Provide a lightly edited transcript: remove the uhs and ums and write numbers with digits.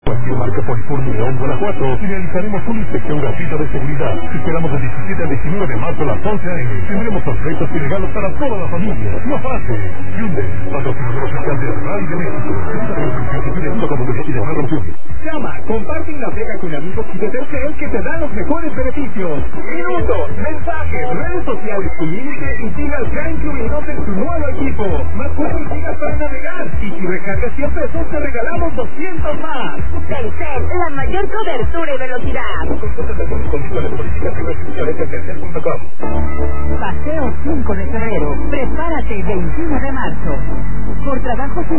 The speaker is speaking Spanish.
Cualquier marca Politur León, Guanajuato, finalizaremos una inspección gratuita de seguridad. Esperamos del 17 al 19 de marzo a las 11 a.m. Tendremos sorpresas y regalos para toda la familia. No pase. Hyundai, patrocinador oficial de Rally de México. Llama, comparte y navega con amigos y de Telcel que te dan los mejores beneficios. Minutos, mensajes, redes sociales sin límite y gigas ya incluidos en tu nuevo equipo. Más 4 gigas para navegar. Y si recargas 100 pesos te regalamos 200 más. Telcel, la mayor cobertura y velocidad. Paseo 5 de febrero. Prepárate 21 de marzo. Por trabajo